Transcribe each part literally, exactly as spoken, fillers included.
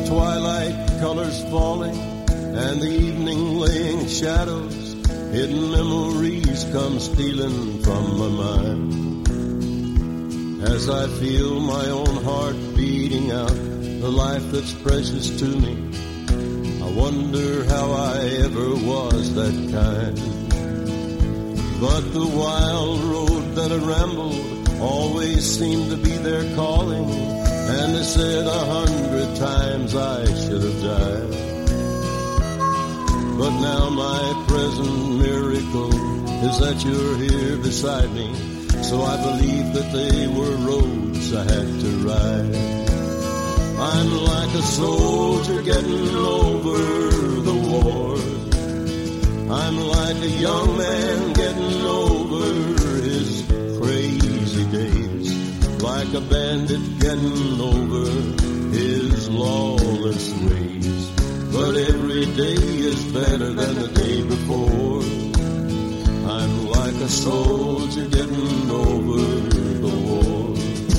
the twilight colors falling and the evening laying shadows, hidden memories come stealing from my mind. As I feel my own heart beating out the life that's precious to me, I wonder how I ever was that kind. But the wild road that I rambled always seemed to be there calling, and they said a hundred times I should have died. But now my present miracle is that you're here beside me, so I believe that they were roads I had to ride. I'm like a soldier getting over the war. I'm like a young man getting over his crazy days, like a bandit getting over his lawless ways. But every day is better than the day before. I'm like a soldier getting over the war.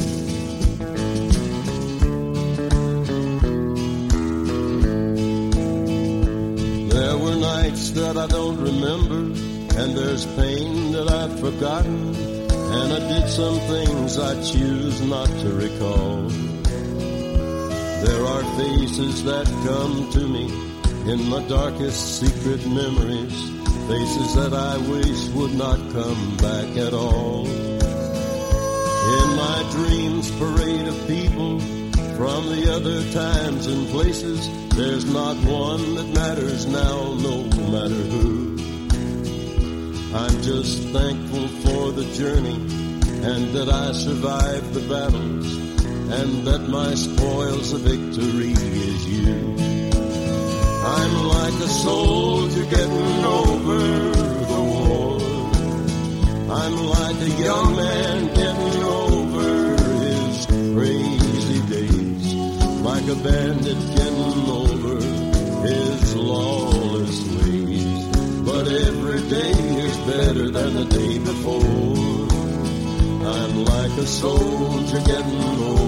There were nights that I don't remember, and there's pain that I've forgotten, and I did some things I choose not to recall. There are faces that come to me in my darkest secret memories, faces that I wish would not come back at all. In my dreams, parade of people from the other times and places, there's not one that matters now, no matter who. I'm just thankful for the journey, and that I survived the battles, and that my spoils of victory is you. I'm like a soldier getting over the war. I'm like a young man getting over his crazy days, like a bandit getting over his lawless ways. But every day is better than the day before. I'm like a soldier getting over